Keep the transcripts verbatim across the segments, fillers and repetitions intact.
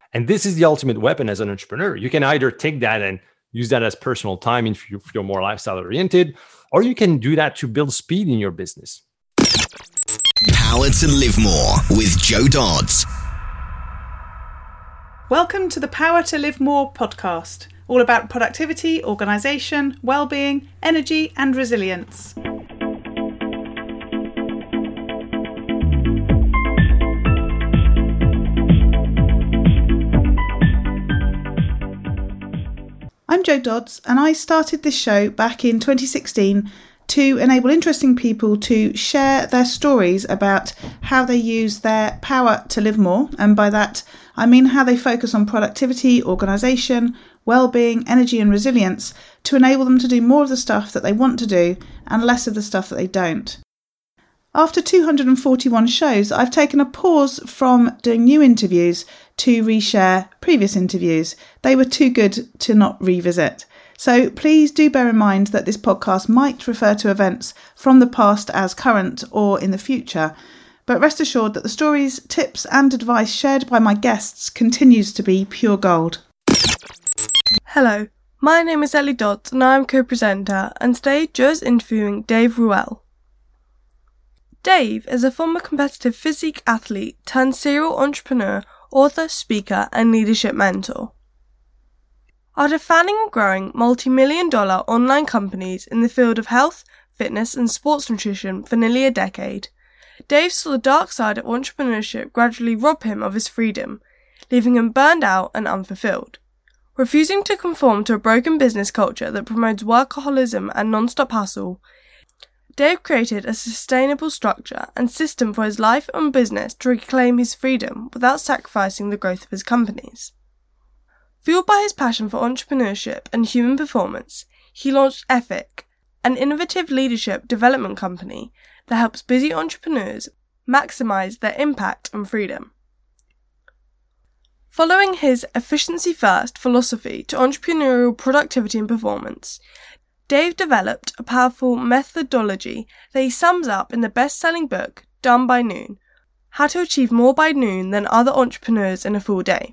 And this is the ultimate weapon as an entrepreneur. You can either take that and use that as personal time if you're more lifestyle oriented, or you can do that to build speed in your business. Power to Live More with Joe Dodds. Welcome to the Power to Live More podcast, all about productivity, organisation, well-being, energy and resilience. I'm Joe Dodds, and I started this show back in twenty sixteen to enable interesting people to share their stories about how they use their power to live more. And by that, I mean how they focus on productivity, organisation, well-being, energy and resilience to enable them to do more of the stuff that they want to do and less of the stuff that they don't. After two hundred forty-one shows, I've taken a pause from doing new interviews to reshare previous interviews. They were too good to not revisit. So please do bear in mind that this podcast might refer to events from the past as current or in the future. But rest assured that the stories, tips and advice shared by my guests continues to be pure gold. Hello, my name is Ellie Dodds and I'm co-presenter, and today Joe's interviewing Dave Ruel. Dave is a former competitive physique athlete turned serial entrepreneur, author, speaker and leadership mentor. After founding and growing multi-million dollar online companies in the field of health, fitness and sports nutrition for nearly a decade, Dave saw the dark side of entrepreneurship gradually rob him of his freedom, leaving him burned out and unfulfilled. Refusing to conform to a broken business culture that promotes workaholism and non-stop hustle, Dave created a sustainable structure and system for his life and business to reclaim his freedom without sacrificing the growth of his companies. Fueled by his passion for entrepreneurship and human performance, he launched Effic, an innovative leadership development company that helps busy entrepreneurs maximize their impact and freedom. Following his efficiency-first philosophy to entrepreneurial productivity and performance, Dave developed a powerful methodology that he sums up in the best-selling book, Done by Noon, How to Achieve More by Noon Than Other Entrepreneurs in a Full Day.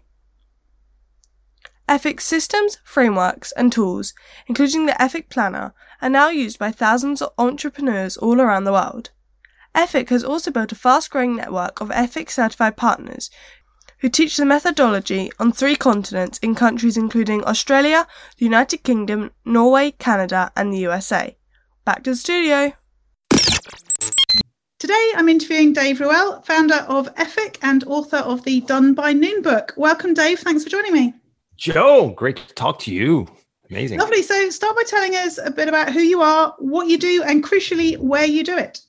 Effic systems, frameworks and tools, including the Effic Planner, are now used by thousands of entrepreneurs all around the world. Effic has also built a fast-growing network of Effic certified partners who teach the methodology on three continents in countries including Australia, the United Kingdom, Norway, Canada and the U S A. Back to the studio. Today I'm interviewing Dave Ruel, founder of Effic and author of the Done by Noon book. Welcome, Dave. Thanks for joining me. Joe, great to talk to you. Amazing. Lovely. So start by telling us a bit about who you are, what you do, and crucially, where you do it.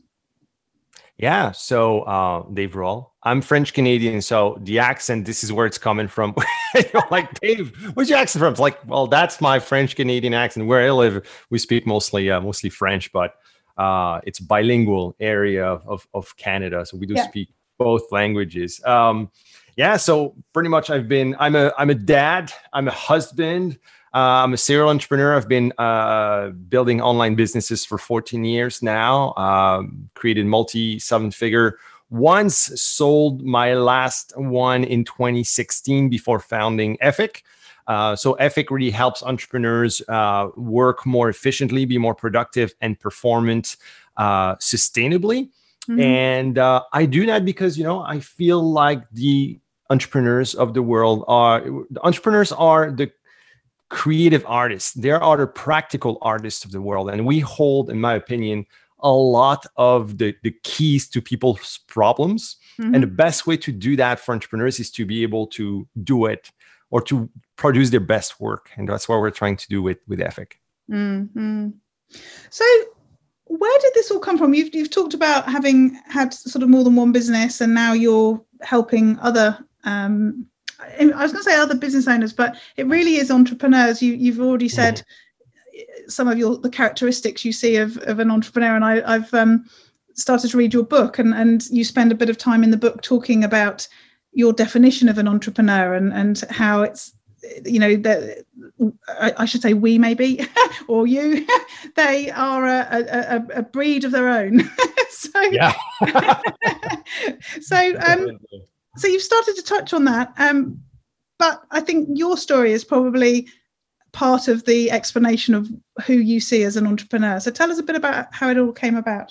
Yeah. So uh, Dave Ruel, I'm French Canadian. So the accent, this is where it's coming from. You're like, Dave, where's your accent from? It's like, well, that's my French Canadian accent. Where I live, we speak mostly uh, mostly French, but uh, it's a bilingual area of, of, of Canada. So we do yeah. speak both languages. Um, yeah. So pretty much I've been, I'm a, I'm a dad, I'm a husband. Uh, I'm a serial entrepreneur. I've been uh, building online businesses for fourteen years now, um, created multi seven figure. Once sold my last one in twenty sixteen before founding Effic. Uh, so Effic really helps entrepreneurs uh, work more efficiently, be more productive and performant uh, sustainably. Mm-hmm. And uh, I do that because, you know, I feel like the entrepreneurs of the world are, the entrepreneurs are the creative artists. There are the practical artists of the world. And we hold, in my opinion, a lot of the, the keys to people's problems. Mm-hmm. And the best way to do that for entrepreneurs is to be able to do it or to produce their best work. And that's what we're trying to do with, with Effic. Mm-hmm. So where did this all come from? You've, you've talked about having had sort of more than one business and now you're helping other um I was going to say other business owners, but it really is entrepreneurs. You, you've already said mm-hmm. some of your the characteristics you see of, of an entrepreneur, and I, I've um, started to read your book, and, and you spend a bit of time in the book talking about your definition of an entrepreneur and, and how it's, you know, that I, I should say we maybe or you, they are a, a, a breed of their own. so yeah. so um. So you've started to touch on that. Um, but I think your story is probably part of the explanation of who you see as an entrepreneur. So tell us a bit about how it all came about.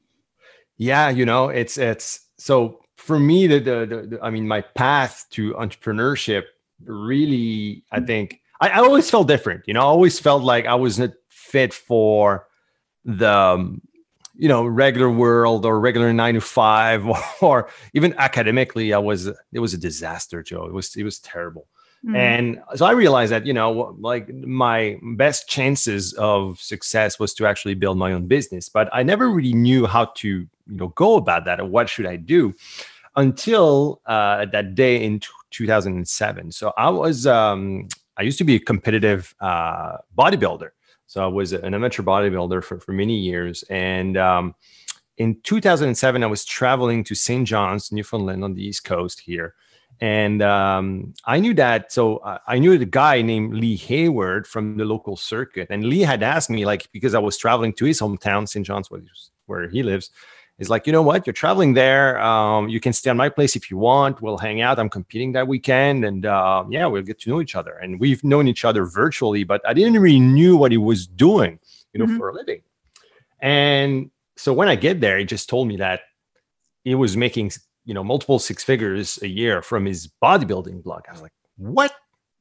Yeah, you know, it's it's so for me, the the, the, the I mean, my path to entrepreneurship really, I think I, I always felt different. You know, I always felt like I wasn't fit for the um, you know, regular world or regular nine to five, or, or even academically, I was it was a disaster, Joe. It was it was terrible. Mm. And so I realized that, you know, like my best chances of success was to actually build my own business. But I never really knew how to, you know, go about that, or what should I do, until uh, that day in two thousand seven. So I was, um, I used to be a competitive uh, bodybuilder. So I was an amateur bodybuilder for, for many years. And um, in two thousand seven, I was traveling to Saint John's, Newfoundland, on the East Coast here. And um, I knew that, so I knew the guy named Lee Hayward from the local circuit. And Lee had asked me, like, because I was traveling to his hometown, Saint John's, where he lives, is like, you know what, you're traveling there. Um, you can stay on my place if you want. We'll hang out. I'm competing that weekend. And uh, yeah, we'll get to know each other. And we've known each other virtually, but I didn't really knew what he was doing, you know, mm-hmm. for a living. And so when I get there, he just told me that he was making, you know, multiple six figures a year from his bodybuilding blog. I was like, what?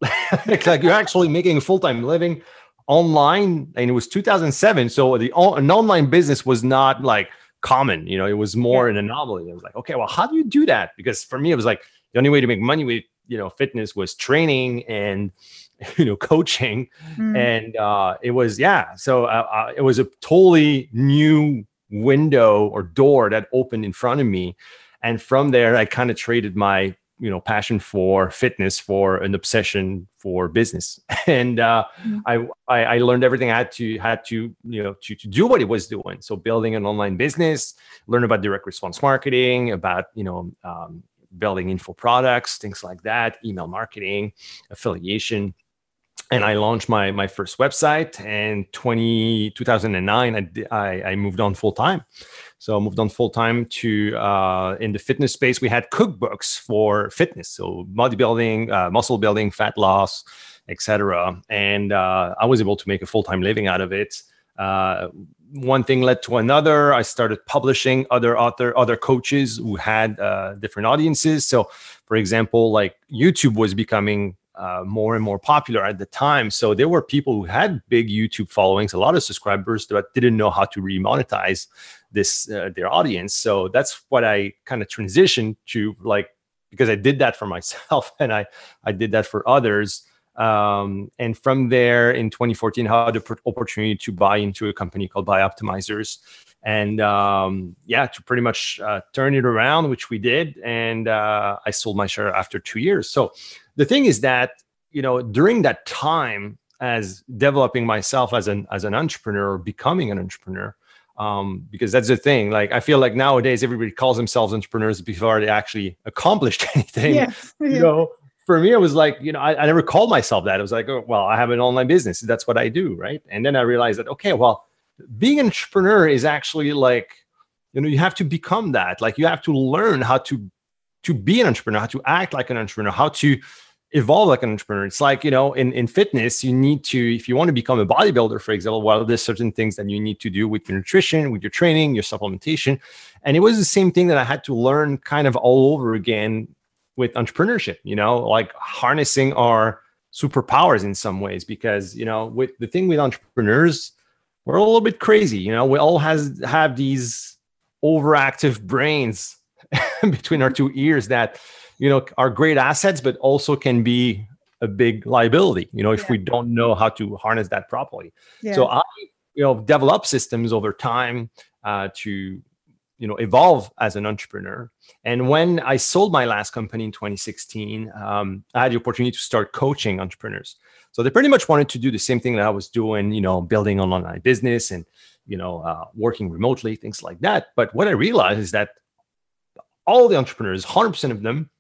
Like, you're actually making a full-time living online? And it was two thousand seven. So the an online business was not like common, you know, it was more yeah. an anomaly. I was like, okay, well, how do you do that? Because for me, it was like the only way to make money with, you know, fitness was training and, you know, coaching. Mm. And uh, it was, yeah. So uh, uh, it was a totally new window or door that opened in front of me. And from there, I kind of traded my, you know, passion for fitness for an obsession for business. And uh, mm-hmm. I, I I learned everything I had to had to you know to, to do what it was doing. So building an online business, learn about direct response marketing, about you know um, building info products, things like that, email marketing, affiliation. And I launched my my first website. And two thousand nine, I, I, I moved on full time. So I moved on full time to uh, in the fitness space. We had cookbooks for fitness, so bodybuilding, uh, muscle building, fat loss, et cetera. And uh, I was able to make a full time living out of it. Uh, one thing led to another. I started publishing other author, other coaches who had uh, different audiences. So, for example, like YouTube was becoming Uh, more and more popular at the time. So there were people who had big YouTube followings, a lot of subscribers, but didn't know how to remonetize this, uh, their audience. So that's what I kind of transitioned to, like, because I did that for myself and I, I did that for others. Um, and from there in twenty fourteen, I had the opportunity to buy into a company called Bioptimizers. And um, yeah, to pretty much uh, turn it around, which we did. And uh, I sold my share after two years. So the thing is that, you know, during that time, as developing myself as an as an entrepreneur, or becoming an entrepreneur, um, because that's the thing. Like, I feel like nowadays everybody calls themselves entrepreneurs before they actually accomplished anything. Yeah. Yeah. You know, for me, it was like, you know, I, I never called myself that. It was like, oh, well, I have an online business. That's what I do, right? And then I realized that, okay, well, being an entrepreneur is actually like, you know, you have to become that. Like, you have to learn how to to be an entrepreneur, how to act like an entrepreneur, how to evolve like an entrepreneur. It's like, you know, in, in fitness, you need to, if you want to become a bodybuilder, for example, well, there's certain things that you need to do with your nutrition, with your training, your supplementation. And it was the same thing that I had to learn kind of all over again with entrepreneurship, you know, like harnessing our superpowers in some ways, because, you know, with the thing with entrepreneurs, we're a little bit crazy. You know, we all has have these overactive brains between our two ears that, you know, are great assets, but also can be a big liability, you know, if yeah. we don't know how to harness that properly. Yeah. So I, you know, develop systems over time uh, to, you know, evolve as an entrepreneur. And when I sold my last company in twenty sixteen, um, I had the opportunity to start coaching entrepreneurs. So they pretty much wanted to do the same thing that I was doing, you know, building an online business and, you know, uh, working remotely, things like that. But what I realized is that all the entrepreneurs, one hundred percent of them,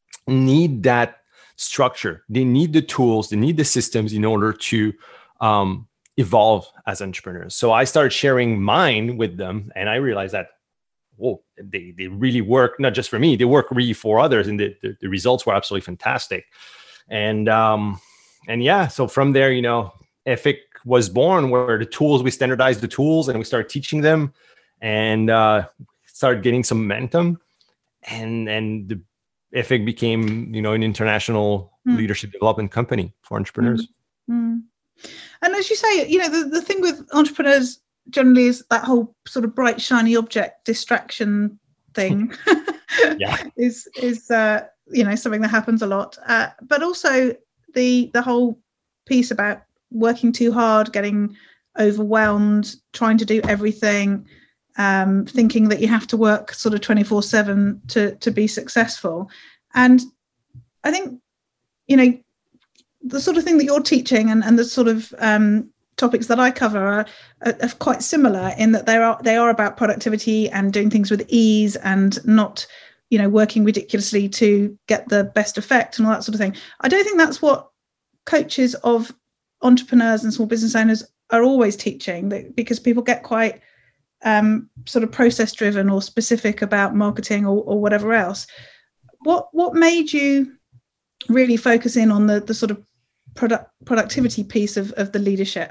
need that structure. They need the tools, they need the systems in order to um, evolve as entrepreneurs. So I started sharing mine with them, and I realized that, whoa, they, they really work, not just for me, they work really for others. And the, the, the results were absolutely fantastic. And um, and yeah, so from there, you know, Ethic was born, where the tools, we standardized the tools and we started teaching them, and uh, started getting some momentum. And and the Ethic became, you know, an international mm. leadership development company for entrepreneurs. Mm. Mm. And as you say, you know, the, the thing with entrepreneurs generally is that whole sort of bright, shiny object distraction thing. yeah. is, is uh, you know, something that happens a lot. Uh, but also the the whole piece about working too hard, getting overwhelmed, trying to do everything, um, thinking that you have to work sort of twenty-four seven to, to be successful. And I think, you know, the sort of thing that you're teaching and, and the sort of um, topics that I cover are, are, are quite similar in that they are they are about productivity and doing things with ease and not, you know, working ridiculously to get the best effect and all that sort of thing. I don't think that's what coaches of entrepreneurs and small business owners are always teaching, because people get quite um, sort of process driven or specific about marketing or, or whatever else. What what made you really focus in on the the sort of product productivity piece of, of the leadership?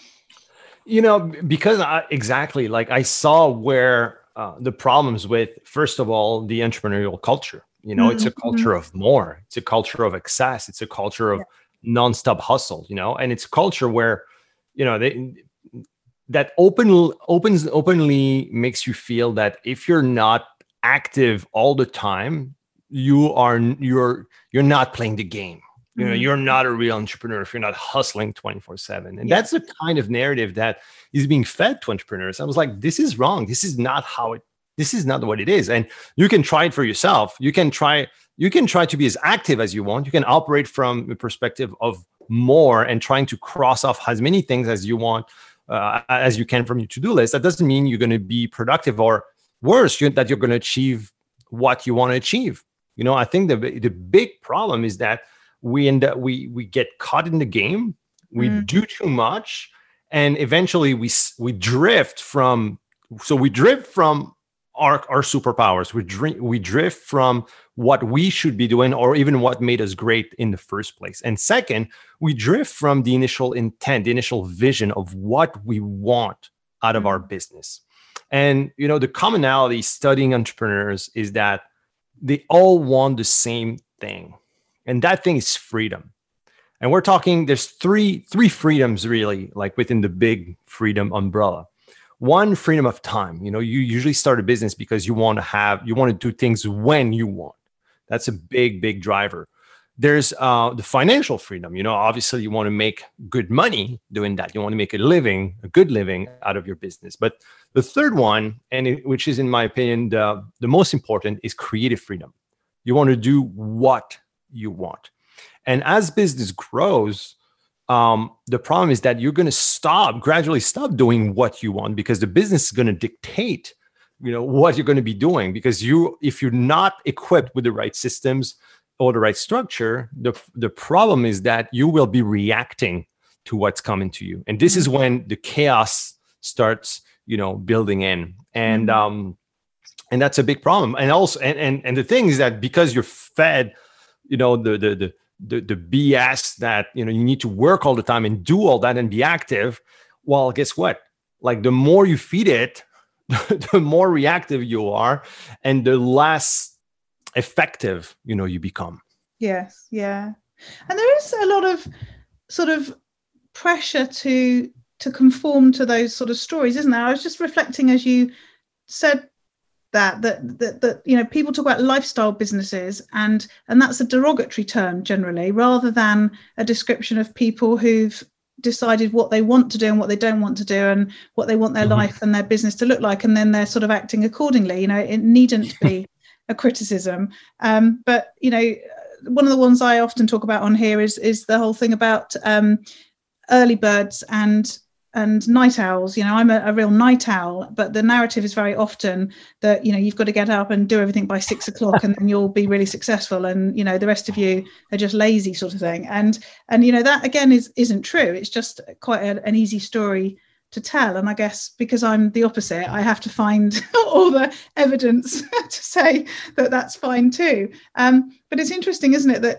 You know, because I, exactly like I saw where uh, the problems with, first of all, the entrepreneurial culture. You know, mm-hmm. It's a culture of more. It's a culture of excess. It's a culture of yeah. nonstop hustle. You know, and it's a culture where, you know, they that open opens openly makes you feel that if you're not active all the time, you are you're you're not playing the game. You know, mm-hmm. You're not a real entrepreneur if you're not hustling twenty-four seven. And yeah. that's the kind of narrative that is being fed to entrepreneurs. I was like, this is wrong. This is not how it, this is not what it is. And you can try it for yourself. You can try, you can try to be as active as you want. You can operate from the perspective of more and trying to cross off as many things as you want, uh, as you can from your to-do list. That doesn't mean you're going to be productive, or worse, you're, that you're going to achieve what you want to achieve. You know, I think the the big problem is that we end up, we we get caught in the game, we mm. do too much, and eventually we we drift from. So we drift from our our superpowers. We drift we drift from what we should be doing, or even what made us great in the first place. And second, we drift from the initial intent, the initial vision of what we want out of our business. And you know, the commonality studying entrepreneurs is that they all want the same thing. And that thing is freedom. And we're talking, there's three, three freedoms really, like within the big freedom umbrella. One, freedom of time. You know, you usually start a business because you want to have, you want to do things when you want. That's a big, big driver. There's uh, the financial freedom. You know, obviously you want to make good money doing that. You want to make a living, a good living out of your business. But the third one, and it, which is in my opinion, the, the most important, is creative freedom. You want to do what you want. And as business grows, um, the problem is that you're going to stop, gradually stop doing what you want, because the business is going to dictate, you know, what you're going to be doing. Because you, if you're not equipped with the right systems or the right structure, the, the problem is that you will be reacting to what's coming to you. And this mm-hmm. is when the chaos starts, you know, building in. And, mm-hmm. um, and that's a big problem. And also, and, and, and the thing is that because you're fed, you know, the, the, the, the, the B S that, you know, you need to work all the time and do all that and be active. Well, guess what? Like the more you feed it, the more reactive you are, and the less effective, you know, you become. Yes. Yeah. And there is a lot of sort of pressure to, to conform to those sort of stories, isn't there? I was just reflecting as you said that, that, that, that, you know, people talk about lifestyle businesses, and, and that's a derogatory term generally, rather than a description of people who've decided what they want to do and what they don't want to do, and what they want their mm-hmm. life and their business to look like. And then they're sort of acting accordingly. You know, it needn't be a criticism. Um, but, you know, one of the ones I often talk about on here is, is the whole thing about um, early birds and and night owls. You know, I'm a, a real night owl, but the narrative is very often that, you know, you've got to get up and do everything by six o'clock and then you'll be really successful. And, you know, the rest of you are just lazy, sort of thing. And, and, you know, that again is, isn't true. It's just quite a, an easy story to tell. And I guess because I'm the opposite, I have to find all the evidence to say that that's fine too. Um, but it's interesting, isn't it, that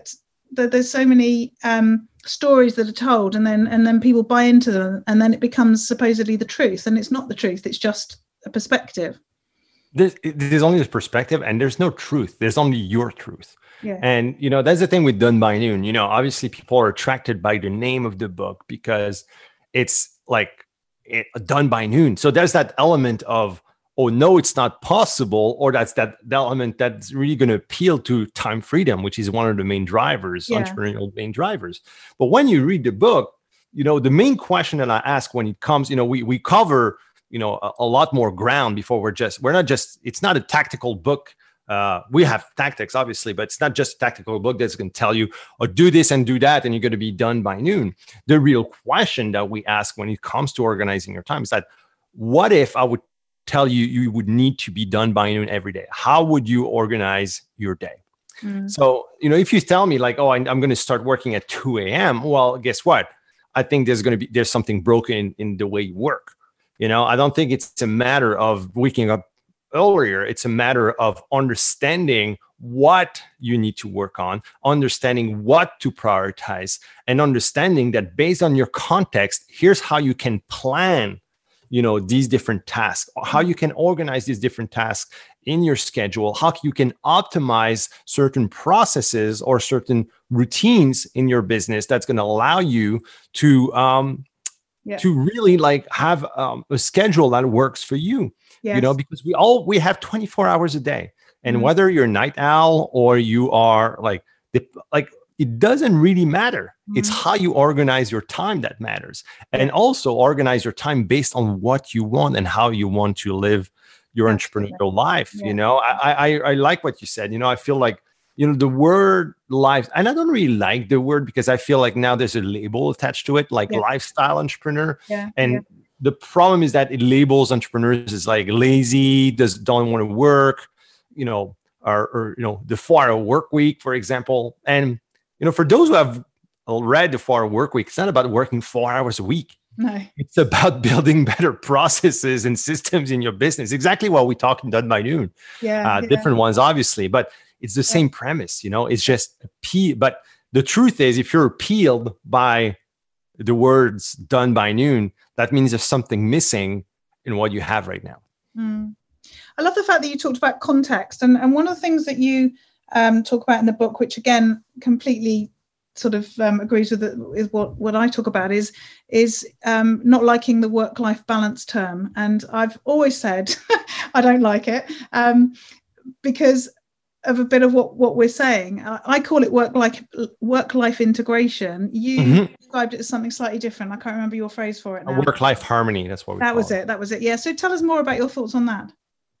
that there's so many um, stories that are told, and then and then people buy into them, and then it becomes supposedly the truth, and it's not the truth. It's just a perspective. There's, there's only this perspective, and there's no truth. There's only your truth. Yeah. And, you know, that's the thing with Done by Noon. You know, obviously people are attracted by the name of the book because it's like it, Done by Noon. So there's that element of, oh, no, it's not possible. Or that's that the element that's really going to appeal to time freedom, which is one of the main drivers, Yeah. entrepreneurial main drivers. But when you read the book, you know, the main question that I ask when it comes, you know, we we cover, you know, a, a lot more ground before we're just, we're not just, it's not a tactical book. Uh, we have tactics, obviously, but it's not just a tactical book that's going to tell you, oh, do this and do that, and you're going to be done by noon. The real question that we ask when it comes to organizing your time is that, what if I would tell you you would need to be done by noon every day? How would you organize your day? Mm. So, you know, if you tell me like, oh, I, I'm going to start working at two a.m., well, guess what? I think there's going to be, there's something broken in, in the way you work. You know, I don't think it's a matter of waking up earlier. It's a matter of understanding what you need to work on, understanding what to prioritize, and understanding that based on your context, here's how you can plan, you know, these different tasks, how you can organize these different tasks in your schedule, how you can optimize certain processes or certain routines in your business that's going to allow you to, um, yeah. to really like have um, a schedule that works for you. Yes. You know, because we all, we have twenty-four hours a day, and mm-hmm. whether you're a night owl or you are like, the, like, it doesn't really matter. Mm-hmm. It's how you organize your time that matters. And yeah. also organize your time based on what you want and how you want to live your That's entrepreneurial true. life. Yeah. You know, I, I, I like what you said. You know, I feel like, you know, the word life, and I don't really like the word because I feel like now there's a label attached to it, like yeah. lifestyle entrepreneur. Yeah. And yeah. the problem is that it labels entrepreneurs as like lazy, does don't want to work, you know, or, or you know, the four-hour work week, for example. And you know, for those who have read the four-hour work week, it's not about working four hours a week. No, it's about building better processes and systems in your business. Exactly what we talked in Done by Noon. Yeah, uh, yeah. different ones, obviously, but it's the same yeah. premise. You know, it's just appeal. But the truth is, if you're appealed by the words "done by noon," that means there's something missing in what you have right now. Mm. I love the fact that you talked about context, and and one of the things that you um, talk about in the book, which again completely sort of um, agrees with, the, with what what I talk about, is is um, not liking the work-life balance term. And I've always said I don't like it um, because of a bit of what, what we're saying. I, I call it work-life work-life integration. You mm-hmm. described it as something slightly different. I can't remember your phrase for it now. Work-life harmony. That's what we that call was it. it. That was it. Yeah. So tell us more about your thoughts on that.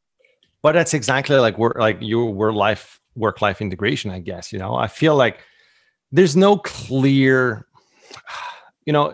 But that's exactly like work, like your work-life work-life integration. I guess, you know, I feel like there's no clear, you know,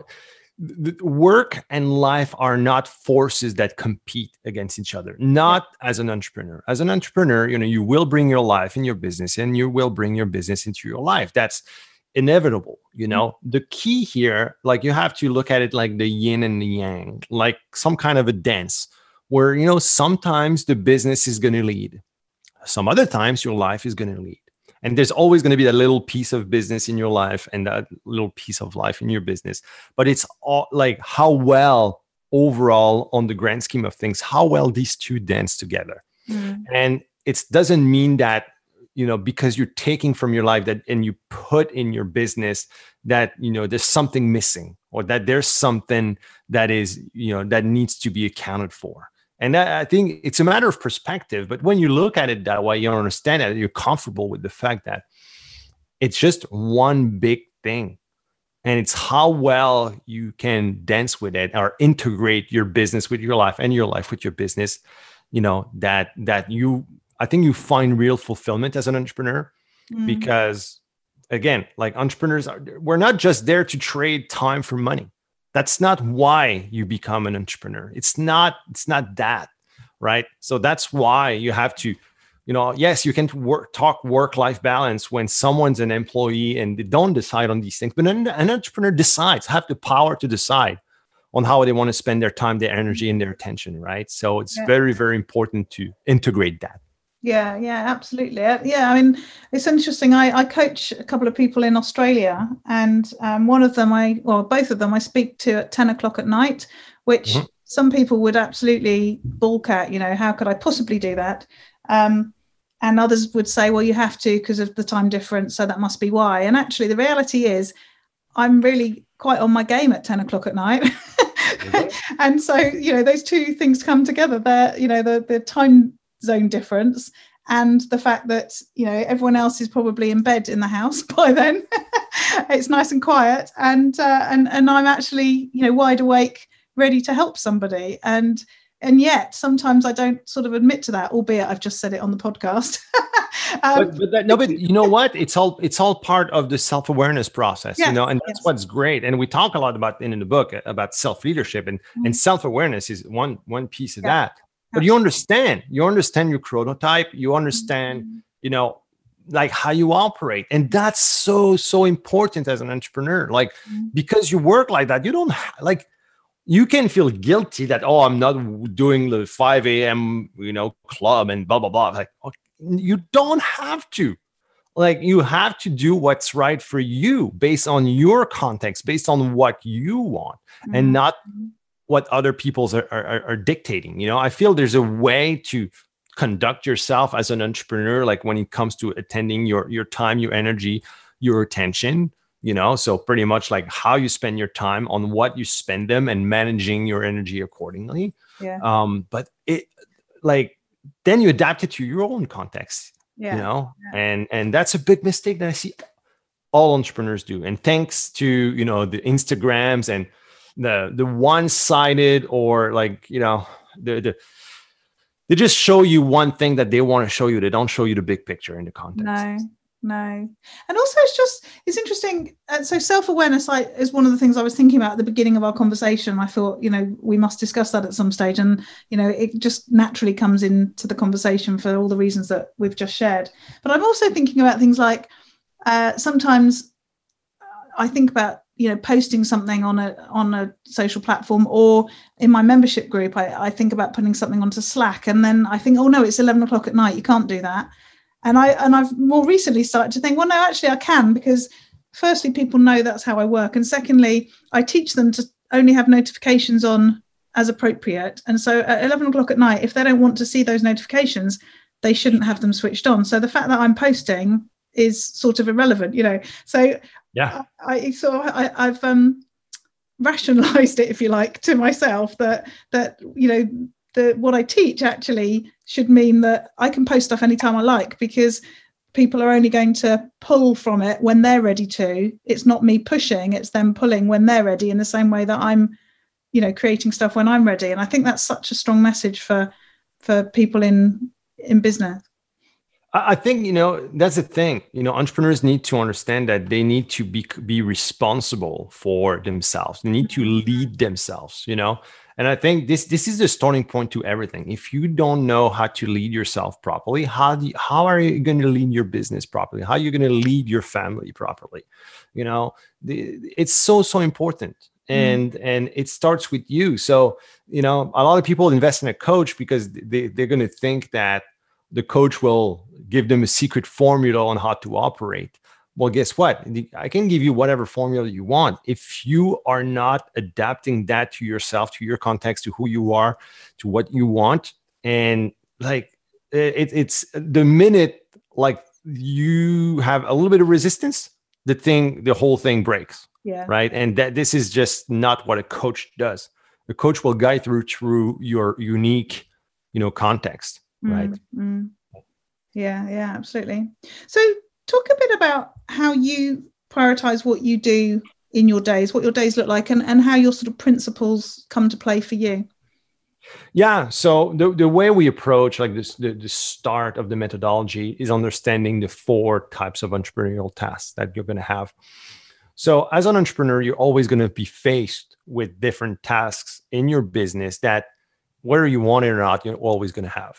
work and life are not forces that compete against each other. Not as an entrepreneur. As an entrepreneur, you know, you will bring your life in your business, and you will bring your business into your life. That's inevitable. You know, mm-hmm. the key here, like you have to look at it like the yin and the yang, like some kind of a dance where, you know, sometimes the business is going to lead. Some other times your life is going to lead. And there's always going to be that little piece of business in your life and that little piece of life in your business. But it's all like how well overall on the grand scheme of things, how well these two dance together. Mm. And it doesn't mean that, you know, because you're taking from your life that and you put in your business that, you know, there's something missing or that there's something that is, you know, that needs to be accounted for. And I think it's a matter of perspective. But when you look at it that way, you understand that you're comfortable with the fact that it's just one big thing. And it's how well you can dance with it or integrate your business with your life and your life with your business, you know, that that you, I think you find real fulfillment as an entrepreneur. Mm. Because, again, like entrepreneurs, are, we're not just there to trade time for money. That's not why you become an entrepreneur. It's not, it's not that, right? So that's why you have to, you know, yes, you can work, talk work-life balance when someone's an employee and they don't decide on these things, but an, an entrepreneur decides, have the power to decide on how they want to spend their time, their energy, and their attention, right? So it's yeah. very, very important to integrate that. Yeah, yeah, absolutely. Uh, Yeah, I mean, it's interesting. I, I coach a couple of people in Australia, and um, one of them, I well, both of them, I speak to at ten o'clock at night, which Mhm. some people would absolutely balk at. You know, how could I possibly do that? Um, and others would say, well, you have to because of the time difference, so that must be why. And actually, the reality is, I'm really quite on my game at ten o'clock at night. And so, you know, those two things come together there, you know, the, the time zone difference and the fact that, you know, everyone else is probably in bed in the house by then. It's nice and quiet. And, uh, and, and I'm actually, you know, wide awake, ready to help somebody. And, and yet sometimes I don't sort of admit to that, albeit I've just said it on the podcast. um, but, but that, no, but you know what? It's all it's all part of the self-awareness process, Yeah, you know, and that's yes. what's great. And we talk a lot about in, in the book about self-leadership, and Mm. and self-awareness is one one piece of Yeah, that. But you understand, you understand your chronotype, you understand, Mhm. you know, like how you operate, and that's so so important as an entrepreneur. Like Mhm. because you work like that, you don't ha- like. You can feel guilty that, oh, I'm not doing the five a.m. you know club and blah blah blah. Like, okay, you don't have to. Like, you have to do what's right for you based on your context, based on what you want, and not what other people's are, are, are dictating. You know, I feel there's a way to conduct yourself as an entrepreneur, like when it comes to attending your your time, your energy, your attention. You know, so pretty much like how you spend your time, on what you spend them, and managing your energy accordingly. Yeah. Um, but it like then you adapt it to your own context. Yeah. You know, Yeah. and and that's a big mistake that I see all entrepreneurs do. And thanks to, you know, the Instagrams and the the one-sided, or like, you know, the the they just show you one thing that they want to show you. They don't show you the big picture in the context. No, no. And also it's just, it's interesting. Uh, so self-awareness I, is one of the things I was thinking about at the beginning of our conversation. I thought, you know, we must discuss that at some stage. And, you know, it just naturally comes into the conversation for all the reasons that we've just shared. But I'm also thinking about things like uh, sometimes I think about, you know, posting something on a on a social platform, or in my membership group, I, I think about putting something onto Slack, and then I think, oh no, it's eleven o'clock at night, you can't do that. And I and I've more recently started to think, well, no, actually I can, because firstly, people know that's how I work, and secondly, I teach them to only have notifications on as appropriate. And so at eleven o'clock at night, if they don't want to see those notifications, they shouldn't have them switched on. So the fact that I'm posting is sort of irrelevant, you know. So Yeah. I, I so I, I've um, rationalised it, if you like, to myself that that you know the what I teach actually should mean that I can post stuff anytime I like, because people are only going to pull from it when they're ready to. It's not me pushing; it's them pulling when they're ready. In the same way that I'm, you know, creating stuff when I'm ready. And I think that's such a strong message for for people in in business. I think, you know, that's the thing. You know, entrepreneurs need to understand that they need to be be responsible for themselves. They need to lead themselves, you know. And I think this this is the starting point to everything. If you don't know how to lead yourself properly, how do you, how are you going to lead your business properly? How are you going to lead your family properly? You know, the, it's so so important. And mm. and it starts with you. So, you know, a lot of people invest in a coach because they, they're going to think that the coach will give them a secret formula on how to operate. Well, guess what? I can give you whatever formula you want. If you are not adapting that to yourself, to your context, to who you are, to what you want, and like it, it's the minute like you have a little bit of resistance, the thing, the whole thing breaks. Yeah. Right. And that this is just not what a coach does. The coach will guide through through your unique, you know, context. Right. Mm-hmm. Yeah, yeah, absolutely. So talk a bit about how you prioritize what you do in your days, what your days look like, and, and how your sort of principles come to play for you. Yeah. So the, the way we approach like this, the, the start of the methodology is understanding the four types of entrepreneurial tasks that you're going to have. So as an entrepreneur, you're always going to be faced with different tasks in your business that whether you want it or not, you're always going to have.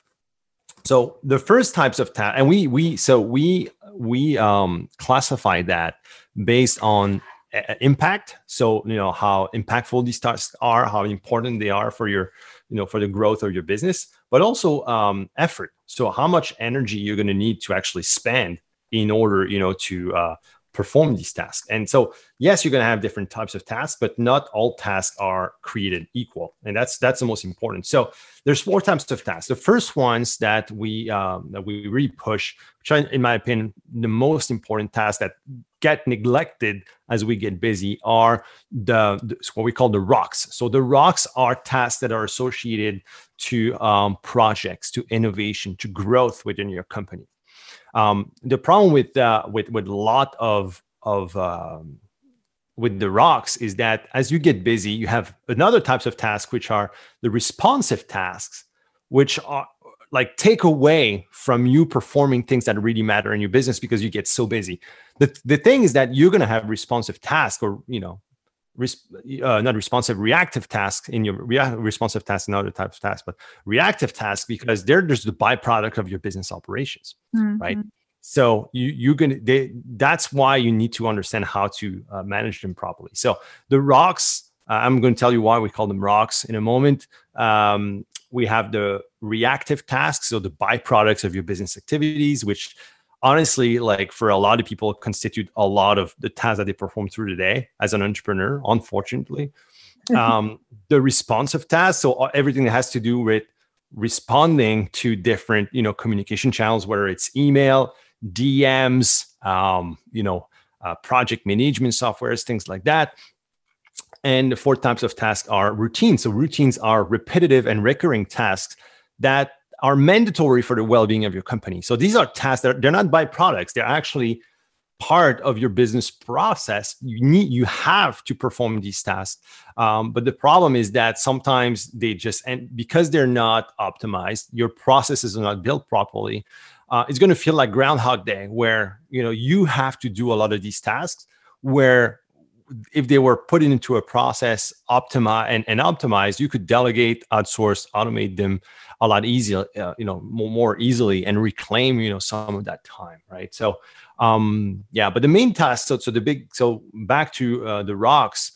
So the first types of tasks, and we we so we we um, classify that based on uh, impact. So you know how impactful these tasks are, how important they are for your you know for the growth of your business, but also um, effort. So how much energy you're going to need to actually spend in order, you know, to uh, perform these tasks. And so, yes, you're going to have different types of tasks, but not all tasks are created equal. And that's that's the most important. So there's four types of tasks. The first ones that we um, that we really push, which are, in my opinion, the most important tasks that get neglected as we get busy, are the, the what we call the rocks. So the rocks are tasks that are associated to um, projects, to innovation, to growth within your company. Um, the problem with uh, with with a lot of of um, with the rocks is that as you get busy, you have another types of tasks, which are the responsive tasks, which are like take away from you performing things that really matter in your business because you get so busy. The the thing is that you're going to have responsive tasks, or you know, res, uh, not responsive, reactive tasks in your rea- responsive tasks and other types of tasks, but reactive tasks because they're just the byproduct of your business operations, mm-hmm. right? So you you're gonna they, that's why you need to understand how to uh, manage them properly. So the rocks, uh, I'm going to tell you why we call them rocks in a moment. Um, we have the reactive tasks, so the byproducts of your business activities, which honestly, like for a lot of people, constitute a lot of the tasks that they perform through the day as an entrepreneur, unfortunately. um, the responsive tasks, so everything that has to do with responding to different, you know, communication channels, whether it's email, D Ms, um, you know, uh, project management softwares, things like that. And the four types of tasks are routines. So routines are repetitive and recurring tasks that are mandatory for the well-being of your company. So these are tasks that are, they're not byproducts. They're actually part of your business process. You need, you have to perform these tasks. Um, but the problem is that sometimes they just, and because they're not optimized, your processes are not built properly. Uh, it's going to feel like Groundhog Day, where you know you have to do a lot of these tasks. Where if they were put into a process, optimize and, and optimized, you could delegate, outsource, automate them a lot easier, uh, you know, more, more easily, and reclaim, you know, some of that time, right? So, um, yeah. But the main task, so so the big, so back to uh, the rocks,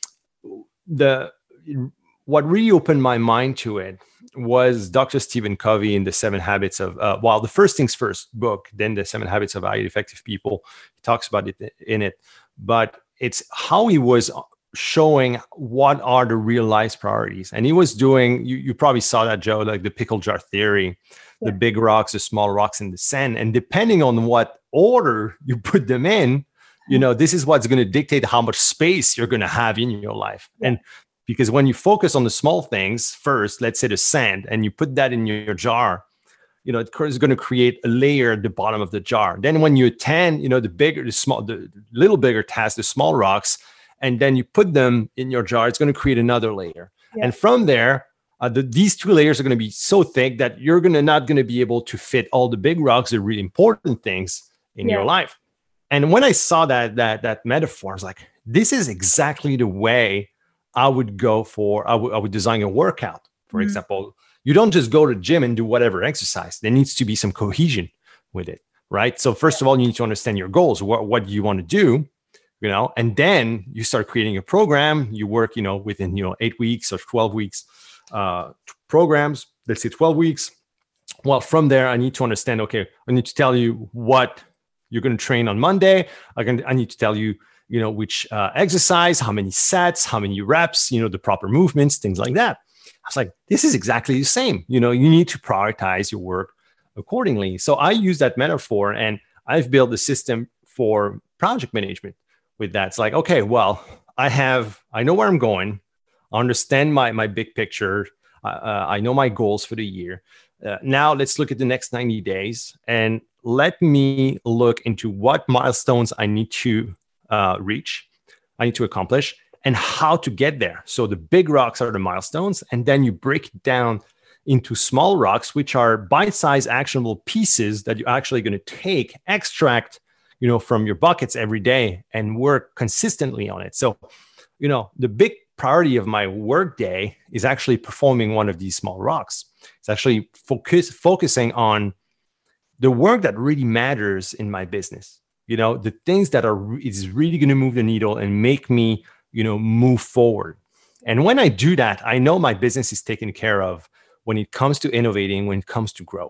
the what really opened my mind to it was Doctor Stephen Covey in the Seven Habits of, uh, well, the First Things First book, then the Seven Habits of Highly Effective People. He talks about it in it, but it's how he was showing what are the real life priorities. And he was doing, you, you probably saw that, Joe, like the pickle jar theory, yeah. The big rocks, the small rocks, and the sand. And depending on what order you put them in, you know, this is what's going to dictate how much space you're going to have in your life. Yeah. And because when you focus on the small things first, let's say the sand, and you put that in your jar, you know, it's going to create a layer at the bottom of the jar. Then when you attend, you know, the bigger, the small, the little bigger tasks, the small rocks, and then you put them in your jar, it's going to create another layer. Yeah. And from there, uh, the, these two layers are going to be so thick that you're going to not going to be able to fit all the big rocks, the really important things in yeah. your life. And when I saw that that that metaphor, I was like, this is exactly the way I would go for, I would, I would design a workout, for mm-hmm. example. You don't just go to the gym and do whatever exercise. There needs to be some cohesion with it, right? So first of all, you need to understand your goals. What, what do you want to do, you know? And then you start creating a program. You work, you know, within, you know, eight weeks or twelve weeks uh, programs, let's say twelve weeks. Well, from there, I need to understand, okay, I need to tell you what you're going to train on Monday. I can, I need to tell you, you know, which uh, exercise, how many sets, how many reps, you know, the proper movements, things like that. I was like, this is exactly the same. You know, you need to prioritize your work accordingly. So I use that metaphor, and I've built a system for project management with that. It's like, okay, well, I have, I know where I'm going. I understand my, my big picture. Uh, I know my goals for the year. Uh, now let's look at the next ninety days and let me look into what milestones I need to uh, reach, I need to accomplish, and how to get there. So the big rocks are the milestones, and then you break it down into small rocks, which are bite-sized actionable pieces that you're actually going to take, extract, you know, from your buckets every day and work consistently on it. So, you know, the big priority of my work day is actually performing one of these small rocks. It's actually focus, focusing on the work that really matters in my business. You know, the things that are is really going to move the needle and make me, you know, move forward. And when I do that, I know my business is taken care of when it comes to innovating, when it comes to growth,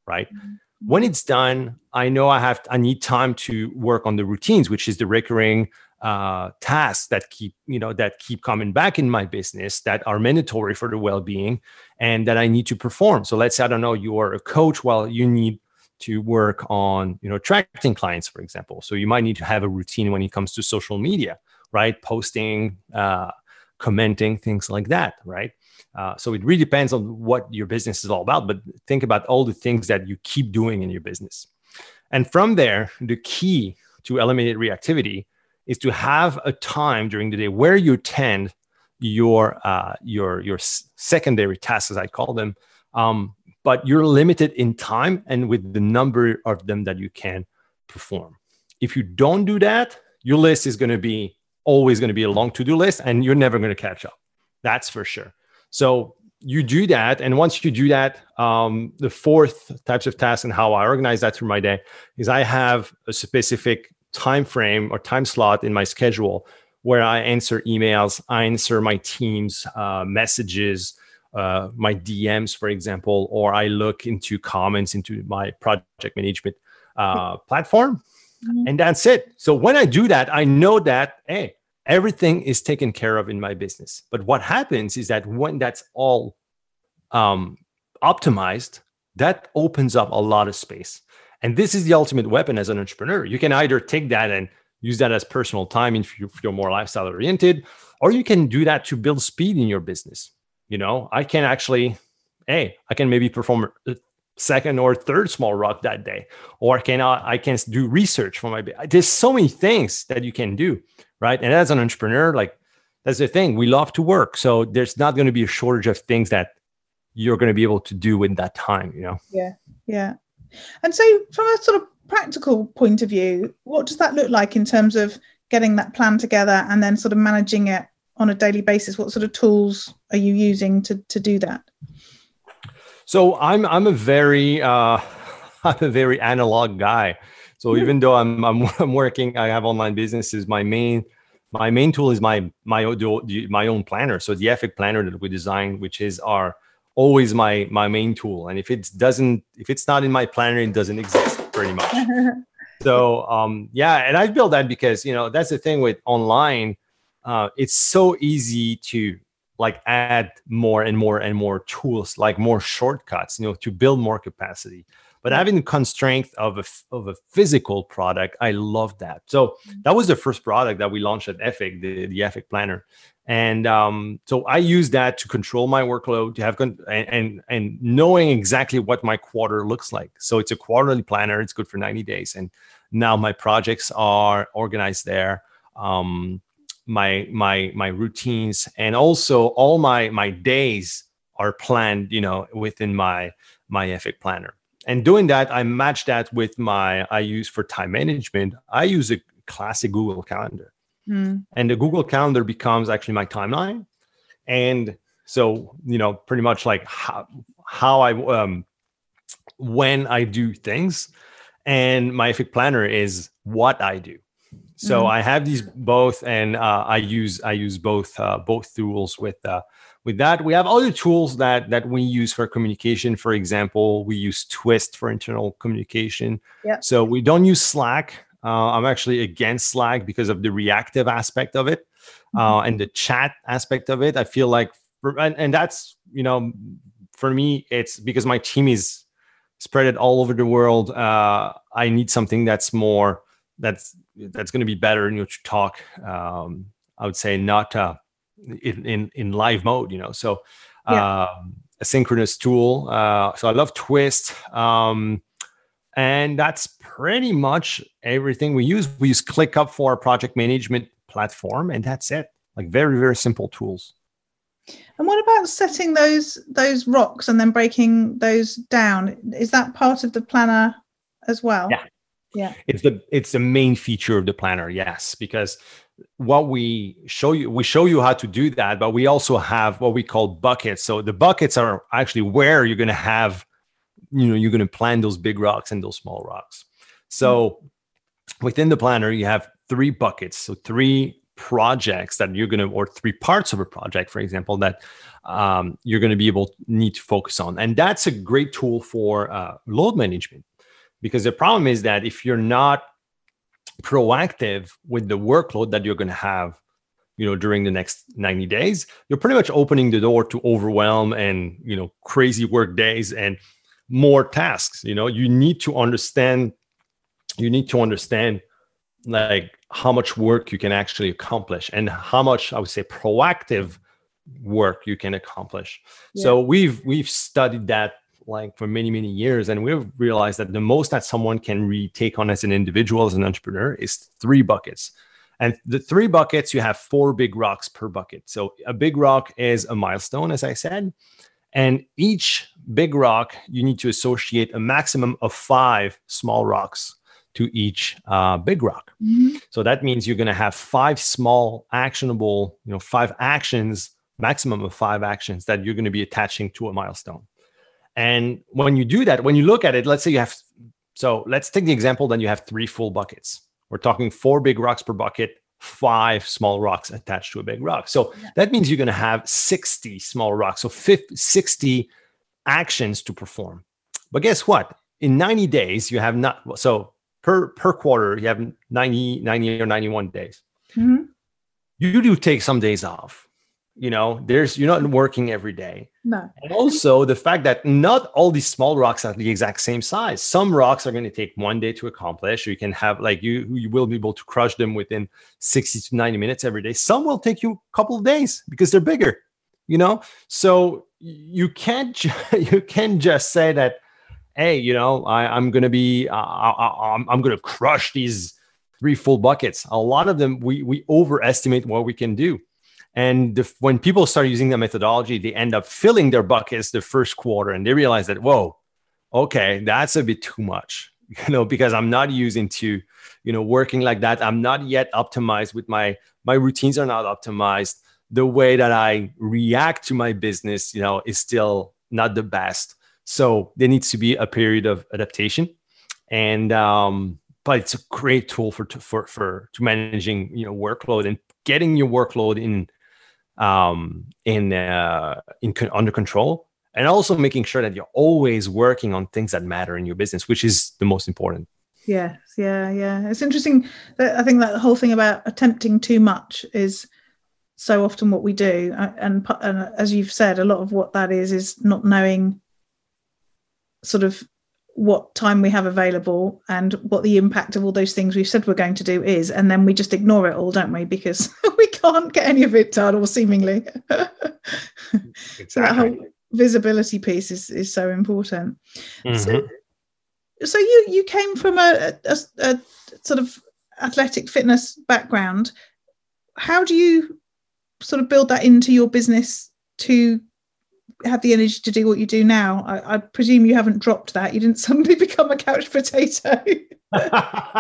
right? When it's done, I know I have, I need time to work on the routines, which is the recurring uh, tasks that keep, you know, that keep coming back in my business that are mandatory for the well-being and that I need to perform. So let's say, I don't know, you are a coach. Well, you need to work on, you know, attracting clients, for example. So you might need to have a routine when it comes to social media, right? Posting, uh, commenting, things like that, right? Uh, so it really depends on what your business is all about, but think about all the things that you keep doing in your business. And from there, the key to eliminate reactivity is to have a time during the day where you attend your uh, your your secondary tasks, as I call them, um, but you're limited in time and with the number of them that you can perform. If you don't do that, your list is going to be always going to be a long to-do list, and you're never going to catch up. That's for sure. So you do that. And once you do that, um, the fourth types of tasks and how I organize that through my day is I have a specific time frame or time slot in my schedule where I answer emails, I answer my team's uh, messages, uh, my D Ms, for example, or I look into comments into my project management uh, platform. Mm-hmm. And that's it. So when I do that, I know that, hey, everything is taken care of in my business. But what happens is that when that's all um, optimized, that opens up a lot of space. And this is the ultimate weapon as an entrepreneur. You can either take that and use that as personal time if you're, if you're more lifestyle oriented, or you can do that to build speed in your business. You know, I can actually, hey, I can maybe perform a second or third small rock that day, or can I, I can do research for my, there's so many things that you can do. Right. And as an entrepreneur, like that's the thing, we love to work. So there's not going to be a shortage of things that you're going to be able to do in that time, you know? Yeah. Yeah. And so from a sort of practical point of view, what does that look like in terms of getting that plan together and then sort of managing it on a daily basis? What sort of tools are you using to, to do that? So I'm, I'm a very, uh, I'm a very analog guy. So even though I'm, I'm I'm working, I have online businesses. My main my main tool is my my my own planner. So the Epic planner that we designed, which is our always my my main tool. And if it doesn't, if it's not in my planner, it doesn't exist pretty much. So um, yeah, and I built that because you know that's the thing with online. Uh, it's so easy to like add more and more and more tools, like more shortcuts, you know, to build more capacity. But having the constraint of a, of a physical product, I love that. So that was the first product that we launched at Epic, the, the Epic Planner. And um, so I use that to control my workload, to have con- and, and and knowing exactly what my quarter looks like. So it's a quarterly planner. It's good for ninety days. And now my projects are organized there. Um, my my my routines and also all my my days are planned, you know, within my my Epic Planner. And doing that, I match that with my, I use for time management, I use a classic Google Calendar. Mm. And the Google Calendar becomes actually my timeline. And so, you know, pretty much like how, how I, um, when I do things. And my Epic Planner is what I do. So mm. I have these both, and uh, I use I use both uh, both tools with uh, with that. We have other tools that that we use for communication. For example, we use Twist for internal communication. Yep. So we don't use Slack. Uh, I'm actually against Slack because of the reactive aspect of it mm-hmm. uh, and the chat aspect of it. I feel like, for, and, and that's, you know, for me, it's because my team is spread it all over the world. Uh, I need something that's more, that's that's going to be better, you know, to talk. Um, I would say not uh, in, in in live mode, you know. So yeah. uh, a synchronous tool. Uh, so I love Twist, um, and that's pretty much everything we use. We use ClickUp for our project management platform, and that's it. Like very very simple tools. And what about setting those those rocks and then breaking those down? Is that part of the planner as well? Yeah. Yeah, it's the it's the main feature of the planner. Yes, because what we show you, we show you how to do that, but we also have what we call buckets. So the buckets are actually where you're going to have, you know, you're going to plan those big rocks and those small rocks. So mm-hmm. within the planner, you have three buckets. So three projects that you're going to, or three parts of a project, for example, that um, you're going to be able to need to focus on. And that's a great tool for uh, load management, because the problem is that if you're not proactive with the workload that you're going to have, you know, during the next ninety days, you're pretty much opening the door to overwhelm and, you know, crazy work days and more tasks. You know, you need to understand, you need to understand like how much work you can actually accomplish and how much, I would say, proactive work you can accomplish. Yeah. So we've, we've studied that like for many, many years. And we've realized that the most that someone can really take on as an individual, as an entrepreneur, is three buckets. And the three buckets, you have four big rocks per bucket. So a big rock is a milestone, as I said. And each big rock, you need to associate a maximum of five small rocks to each uh, big rock. Mm-hmm. So that means you're going to have five small actionable, you know, five actions, maximum of five actions that you're going to be attaching to a milestone. And when you do that, when you look at it, let's say you have, so let's take the example, then you have three full buckets. We're talking four big rocks per bucket, five small rocks attached to a big rock. So yeah. that means you're going to have sixty small rocks, so fifty, sixty actions to perform. But guess what? In ninety days, you have not, so per, per quarter, you have ninety, ninety or ninety-one days. Mm-hmm. You do take some days off. You know, there's, you're not working every day. No. And also the fact that not all these small rocks are the exact same size. Some rocks are going to take one day to accomplish. You can have like, you, you will be able to crush them within sixty to ninety minutes every day. Some will take you a couple of days because they're bigger, you know? So you can't, ju- you can't just say that, hey, you know, I, I'm going to be, uh, I, I'm, I'm going to crush these three full buckets. A lot of them, we, we overestimate what we can do. And the, when people start using the methodology, they end up filling their buckets the first quarter, and they realize that, whoa, okay, that's a bit too much, you know, because I'm not using to, you know, working like that. I'm not yet optimized with my, my routines are not optimized. The way that I react to my business, you know, is still not the best. So there needs to be a period of adaptation. And, um, but it's a great tool for, for, for to managing, you know, workload and getting your workload in, um, in, uh, in under control, and also making sure that you're always working on things that matter in your business, which is the most important. Yes. Yeah. Yeah. It's interesting that I think that the whole thing about attempting too much is so often what we do. And, and as you've said, a lot of what that is, is not knowing sort of what time we have available and what the impact of all those things we've said we're going to do is. And then we just ignore it all, don't we? Because we can't get any of it done, or seemingly. Exactly. So that whole visibility piece is, is so important. Mm-hmm. So, so you, you came from a, a, a sort of athletic fitness background. How do you sort of build that into your business to have the energy to do what you do now? I, I presume you haven't dropped that. You didn't suddenly become a couch potato. Are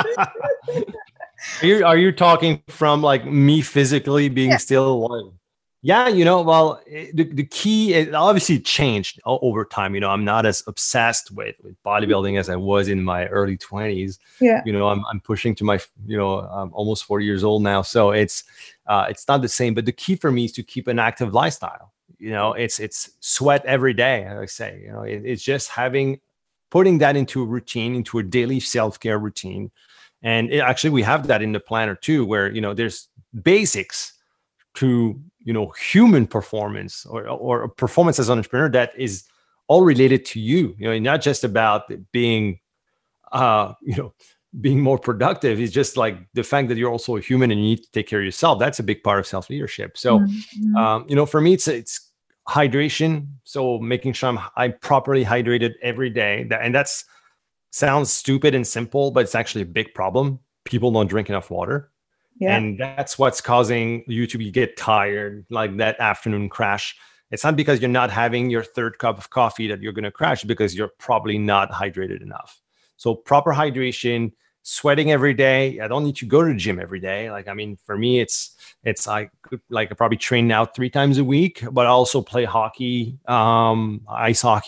you, are you talking from like me physically being yeah. still alive? Yeah, you know, well, the, the key is obviously changed over time. You know, I'm not as obsessed with, with bodybuilding as I was in my early twenties. Yeah. You know, I'm I'm pushing to my, you know, I'm almost forty years old now. So it's uh, it's not the same. But the key for me is to keep an active lifestyle. You know, it's it's sweat every day, as I say. You know, it, it's just having, putting that into a routine, into a daily self-care routine. And it, actually, we have that in the planner too, where, you know, there's basics to, you know, human performance or or performance as an entrepreneur that is all related to you. You know, not just about being, uh, you know, being more productive. It's just like the fact that you're also a human and you need to take care of yourself. That's a big part of self-leadership. So, mm-hmm. um, you know, for me, it's it's hydration. So making sure I'm, I'm properly hydrated every day. That, and that's sounds stupid and simple, but it's actually a big problem. People don't drink enough water. Yeah. And that's what's causing you to be, get tired, like that afternoon crash. It's not because you're not having your third cup of coffee that you're going to crash, because you're probably not hydrated enough. So proper hydration, sweating every day. I don't need to go to the gym every day. Like, I mean, for me, it's, it's like, like I probably train now three times a week, but I also play hockey, um, ice hockey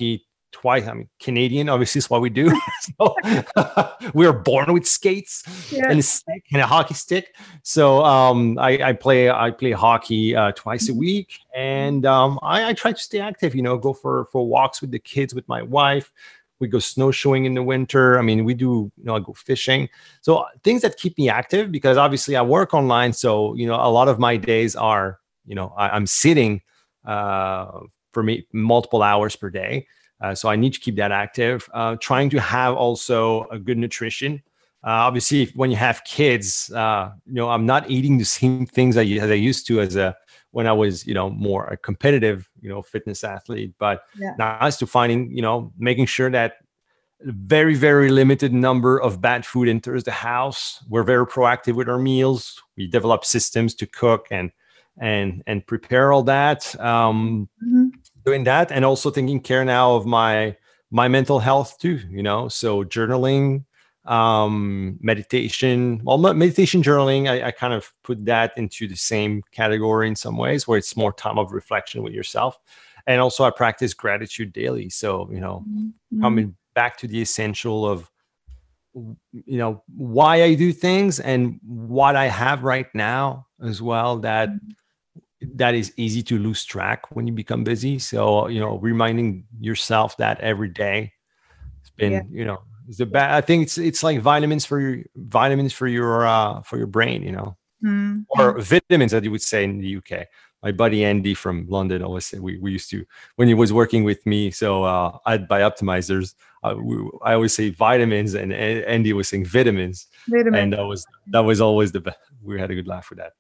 twice. I mean, Canadian, obviously, is what we do. So we were born with skates yeah. and a stick and a hockey stick. So um, I, I play I play hockey uh, twice a week, and um, I, I try to stay active. You know, go for for walks with the kids, with my wife. We go snowshoeing in the winter. I mean, we do. You know, I go fishing. So things that keep me active, because obviously I work online. So you know, a lot of my days are, you know, I, I'm sitting uh, for me multiple hours per day. Uh, so I need to keep that active, uh, trying to have also a good nutrition. Uh, obviously, if, when you have kids, uh, you know, I'm not eating the same things I, as I used to as a when I was, you know, more a competitive, you know, fitness athlete. But yeah. now it's to finding, you know, making sure that very, very limited number of bad food enters the house. We're very proactive with our meals. We develop systems to cook and and and prepare all that. Um, mm-hmm. Doing that, and also taking care now of my my mental health too, you know, so journaling, um meditation, well meditation, journaling, I, I kind of put that into the same category in some ways, where it's more time of reflection with yourself. And also I practice gratitude daily, so you know, mm-hmm. coming back to the essential of, you know, why I do things and what I have right now as well, that mm-hmm. that is easy to lose track when you become busy. So, you know, reminding yourself that every day, it's been, yeah. you know, it's the bad. I think it's, it's like vitamins for your vitamins for your, uh, for your brain, you know, mm-hmm. or vitamins, that you would say in the U K. My buddy Andy from London always said, we, we used to, when he was working with me. So, uh, I'd buy optimizers. Uh, we, I always say vitamins, and, and Andy was saying vitamins. Vitamins. And that was, that was always the best. We had a good laugh with that.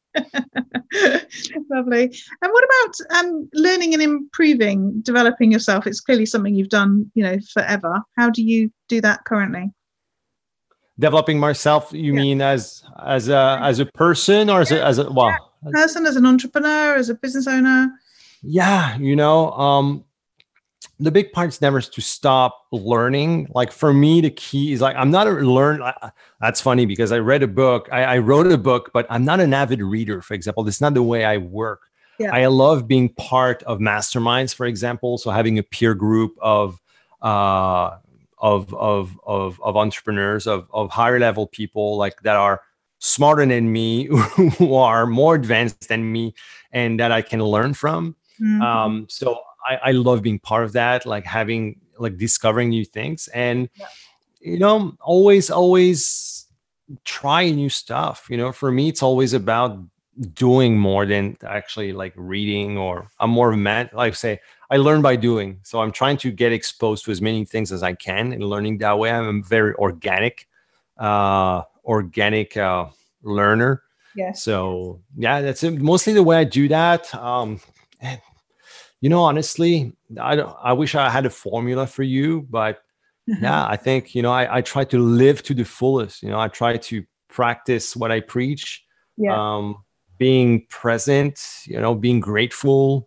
Lovely. And what about um, learning and improving, developing yourself? It's clearly something you've done, you know, forever. How do you do that currently? Developing myself, you yeah. mean as as a as a person, or as a as a well, yeah. person, as an entrepreneur, as a business owner? Yeah, you know, um, the big part is never to stop learning. Like for me, the key is like, I'm not a learn. That's funny because I read a book, I, I wrote a book, but I'm not an avid reader, for example. That's not the way I work. Yeah. I love being part of masterminds, for example. So having a peer group of, uh, of, of, of, of entrepreneurs, of, of higher level people like that are smarter than me, who are more advanced than me, and that I can learn from. Mm-hmm. Um, so I, I love being part of that, like having, like discovering new things, and, yeah. you know, always, always try new stuff. You know, for me, it's always about doing more than actually like reading, or I'm more of a man, like say, I learn by doing. So I'm trying to get exposed to as many things as I can and learning that way. I'm a very organic, uh, organic uh, learner. Yeah. So yeah, that's mostly the way I do that. Um, and, you know, honestly, I don't, I wish I had a formula for you, but yeah, I think, you know, I, I try to live to the fullest. You know, I try to practice what I preach, yeah. um, being present, you know, being grateful,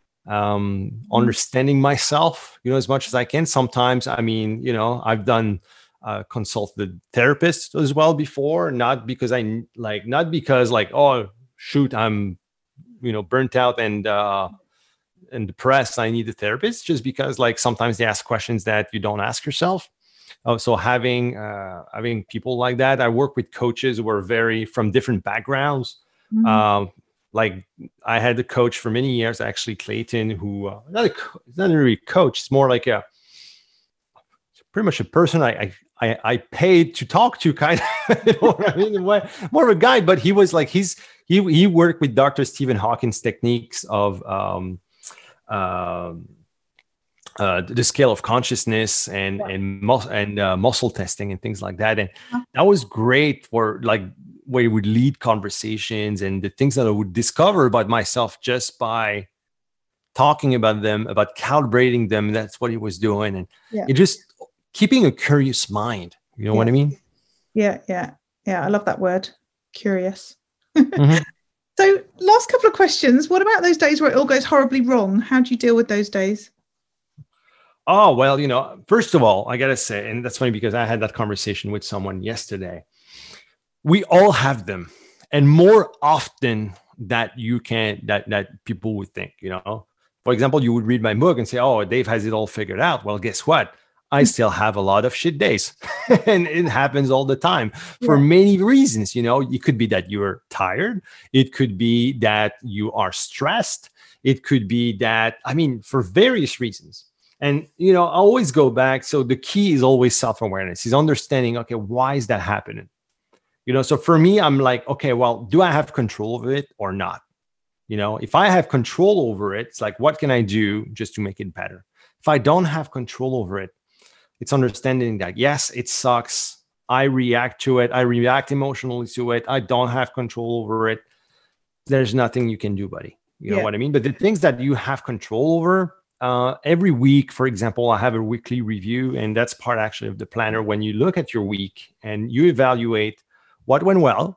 um, mm-hmm. understanding myself, you know, as much as I can. Sometimes, I mean, you know, I've done uh, consulted therapists as well before, not because I like, not because like, oh, shoot, I'm, you know, burnt out and, uh, and depressed, I need a therapist, just because like sometimes they ask questions that you don't ask yourself. Uh, so having uh, having people like that, I work with coaches who are very from different backgrounds. Mm-hmm. Um, like I had a coach for many years, actually Clayton, who uh, not a co- not really a coach. It's more like a pretty much a person I I, I paid to talk to, kind of. You know what I mean? More of a guide, but he was like he's he he worked with Doctor Stephen Hawking's techniques of um, Um, uh, the scale of consciousness and yeah. and mus- and uh, muscle testing and things like that, and that was great for like where he would lead conversations and the things that I would discover about myself just by talking about them, about calibrating them. That's what he was doing, and yeah. it just keeping a curious mind. You know yeah. what I mean? Yeah, yeah, yeah. I love that word, curious. Mm-hmm. So last couple of questions. What about those days where it all goes horribly wrong? How do you deal with those days? Oh, well, you know, first of all, I got to say, and that's funny because I had that conversation with someone yesterday. We all have them, and more often that you can, that, that people would think, you know, For example, you would read my book and say, oh, Dave has it all figured out. Well, guess what? I still have a lot of shit days. And it happens all the time for yeah. many reasons. You know, it could be that you're tired. It could be that you are stressed. It could be that, I mean, for various reasons. And, you know, I always go back. So the key is always self-awareness, is understanding, okay, why is that happening? You know, so for me, I'm like, okay, well, do I have control of it or not? You know, if I have control over it, it's like, what can I do just to make it better? If I don't have control over it, it's understanding that, yes, it sucks. I react to it. I react emotionally to it. I don't have control over it. There's nothing you can do, buddy. You know yeah. what I mean? But the things that you have control over, uh, every week, for example, I have a weekly review, and that's part actually of the planner. When you look at your week and you evaluate what went well,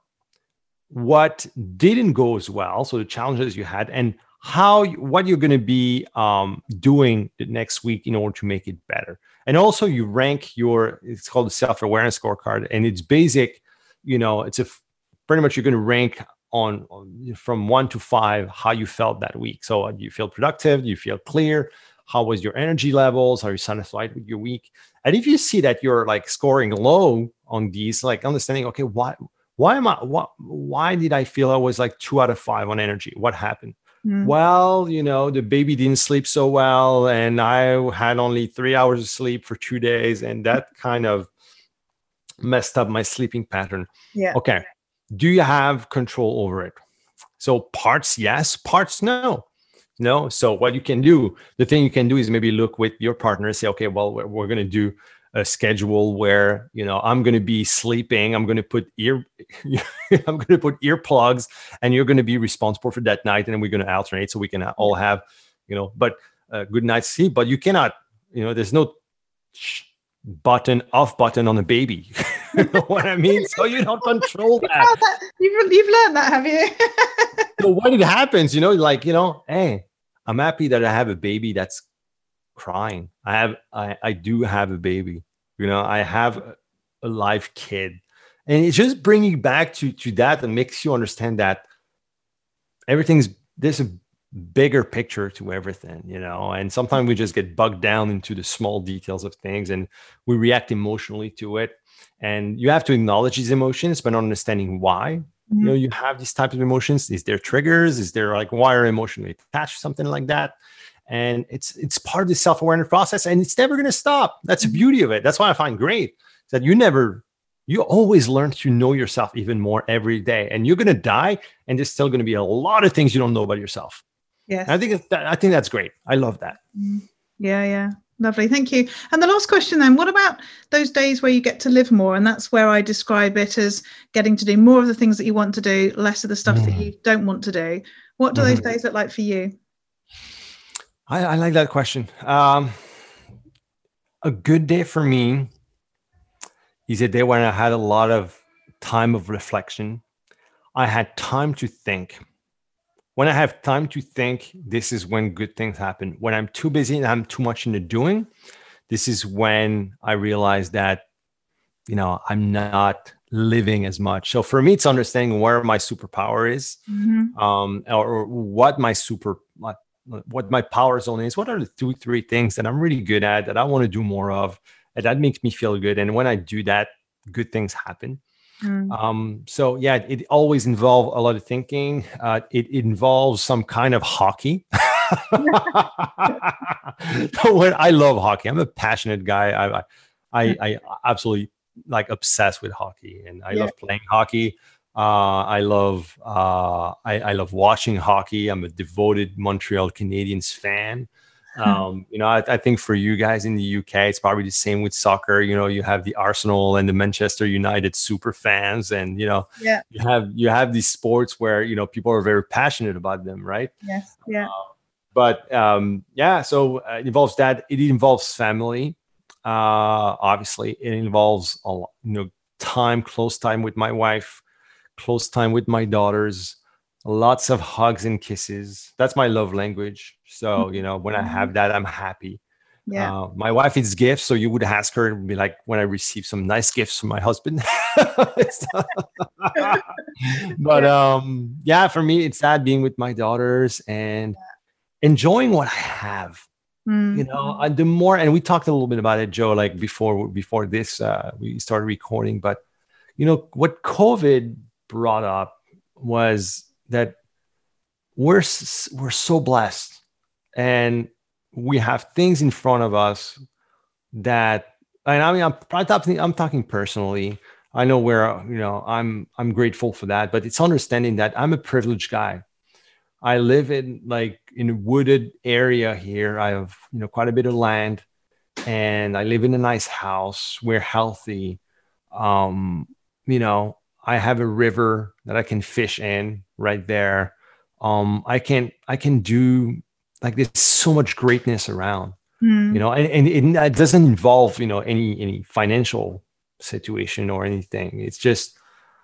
what didn't go as well, so the challenges you had, and how what you're going to be um, doing the next week in order to make it better. And also you rank your, it's called the self-awareness scorecard, and it's basic, you know, it's a pretty much you're going to rank on, on from one to five how you felt that week. So do you feel productive? Do you feel clear? How was your energy levels? Are you satisfied with your week? And if you see that you're like scoring low on these, like understanding, okay, why why am I why, why did I feel I was like two out of five on energy? What happened? Mm. Well, you know, the baby didn't sleep so well, and I had only three hours of sleep for two days, and that kind of messed up my sleeping pattern. Yeah. Okay. Do you have control over it? So parts, yes, parts, no. No. So what you can do, the thing you can do is maybe look with your partner and say, okay, well, we're, we're going to do a schedule where, you know, I'm going to be sleeping. I'm going to put ear, I'm going to put earplugs, and you're going to be responsible for that night. And then we're going to alternate so we can all have, you know, but a good night's sleep. But you cannot, you know, there's no button off button on a baby. You know what I mean? So you don't control that. that. You've, you've learned that, have you? So when it happens, you know, like, you know, hey, I'm happy that I have a baby that's crying. I have, I, I do have a baby, you know, I have a, a live kid, and it's just bringing back to, to that and makes you understand that everything's, there's a bigger picture to everything, you know, and sometimes we just get bogged down into the small details of things and we react emotionally to it. And you have to acknowledge these emotions, but not understanding why. Mm-hmm. You know, you have these types of emotions. Is there triggers? Is there like, why are emotionally attached to something like that? And it's it's part of the self-awareness process, and it's never going to stop. That's the beauty of it. That's why I find great is that you never, you always learn to know yourself even more every day. And you're going to die, and there's still going to be a lot of things you don't know about yourself. Yes, I think it's, I think that's great. I love that. Yeah, yeah. Lovely. Thank you. And the last question then, what about those days where you get to live more? And that's where I describe it as getting to do more of the things that you want to do, less of the stuff mm. that you don't want to do. What do mm. those days look like for you? I, I like that question. Um, a good day for me is a day when I had a lot of time of reflection. I had time to think. When I have time to think, this is when good things happen. When I'm too busy and I'm too much into doing, this is when I realize that, you know, I'm not living as much. So for me, it's understanding where my superpower is, mm-hmm. um, or, or what my super, what, what my power zone is. What are the two, three things that I'm really good at that I want to do more of, and that makes me feel good. And when I do that, good things happen. Mm. Um, so yeah, it always involves a lot of thinking. Uh, it, it involves some kind of hockey. I love hockey. I'm a passionate guy. I, I, I absolutely like obsessed with hockey, and I yeah. love playing hockey. Uh, I love, uh, I, I love watching hockey. I'm a devoted Montreal Canadiens fan. Um, you know, I, I think for you guys in the U K, it's probably the same with soccer. You know, you have the Arsenal and the Manchester United super fans, and you know, yeah. you have you have these sports where you know people are very passionate about them, right? Yes, yeah. Uh, but um, yeah, so uh, it involves that. It involves family. Uh, obviously, it involves a lot, you know, time, close time with my wife, close time with my daughters. Lots of hugs and kisses. That's my love language. So, you know, when I have that, I'm happy. Yeah. Uh, my wife is gifts. So you would ask her, and be like, when I receive some nice gifts from my husband. But um, yeah, for me, it's that being with my daughters and enjoying what I have. Mm. You know, and the more, and we talked a little bit about it, Joe, like before before this, uh, we started recording. But you know what COVID brought up was that we're we're so blessed, and we have things in front of us that, and I mean, I'm I'm talking, I'm talking personally. I know where, you know, I'm I'm grateful for that, but it's understanding that I'm a privileged guy. I live in like in a wooded area here. I have, you know, quite a bit of land, and I live in a nice house. We're healthy. Um, you know, I have a river that I can fish in right there. Um, I can I can do like there's so much greatness around, Mm. you know, and, and it, it doesn't involve, you know, any any financial situation or anything. It's just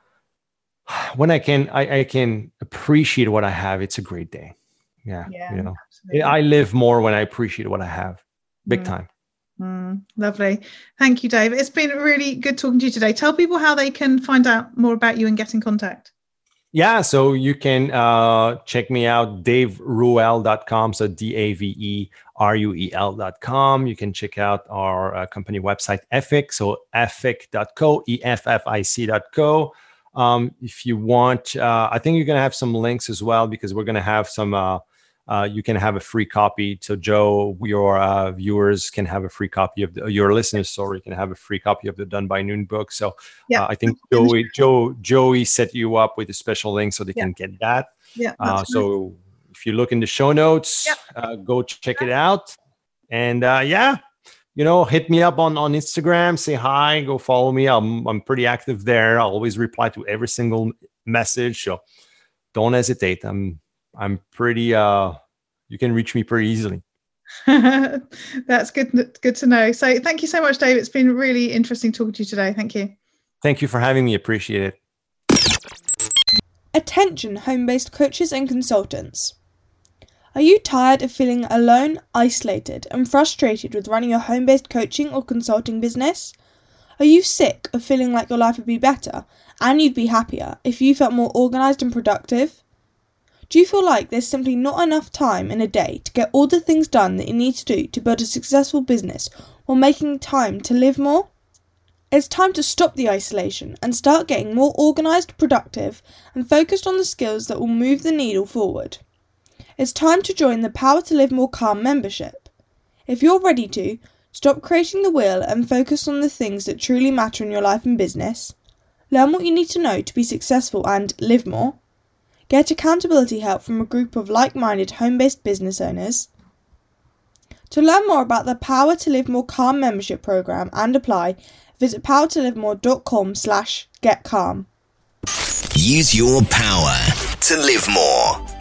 when I can, I, I can appreciate what I have. It's a great day. Yeah. Yeah, You know, absolutely. I live more when I appreciate what I have. Big Mm. time. Mm, lovely. Thank you, Dave. It's been really good talking to you today. Tell people how they can find out more about you and get in contact. Yeah. So you can uh, check me out, dave ruel dot com. So D A V E R U E L dot com. You can check out our uh, company website, Effic. So effic dot co, E F F I C dot co. Um, if you want, uh, I think you're going to have some links as well, because we're going to have some, uh, uh, you can have a free copy. So Joe, your uh, viewers can have a free copy of the, your listeners, sorry, can have a free copy of the Done by Noon book. So Yeah. uh, I think Joey, Joe, Joey set you up with a special link so they Yeah. can get that. Yeah. Uh, that's so if you look in the show notes, Yeah. uh, go check it out. And uh, yeah, you know, hit me up on, on Instagram, say hi, go follow me. I'm I'm pretty active there. I'll always reply to every single message. So don't hesitate. I'm I'm pretty uh you can reach me pretty easily. That's good good to know. So thank you so much, Dave. It's been really interesting talking to you today. Thank you. Thank you for having me. Appreciate it. Attention, home-based coaches and consultants. Are you tired of feeling alone, isolated, and frustrated with running a home-based coaching or consulting business? Are you sick of feeling like your life would be better and you'd be happier if you felt more organised and productive? Do you feel like there's simply not enough time in a day to get all the things done that you need to do to build a successful business while making time to live more? It's time to stop the isolation and start getting more organised, productive, and focused on the skills that will move the needle forward. It's time to join the Power to Live More Calm membership. If you're ready to, stop creating the wheel and focus on the things that truly matter in your life and business. Learn what you need to know to be successful and live more. Get accountability help from a group of like-minded home-based business owners. To learn more about the Power to Live More Calm membership program and apply, visit power to live more dot com slash get calm. Use your power to live more.